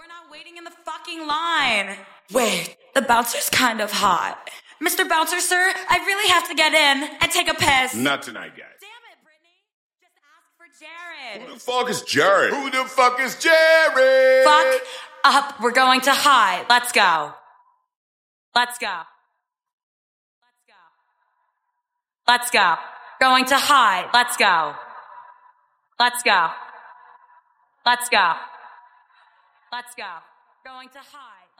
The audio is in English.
We're not waiting in the fucking line. Wait, the bouncer's kind of hot. Mr. Bouncer, sir, I really have to get in and take a piss. Not tonight, guys. Damn it, Brittany. Just ask for Jared. Who the fuck is Jared? Who the fuck is Jared? Fuck up. We're going to high. Let's go. Let's go. Let's go. Let's go. Going to high. Let's go. Let's go. Let's go. Let's go. Going to high.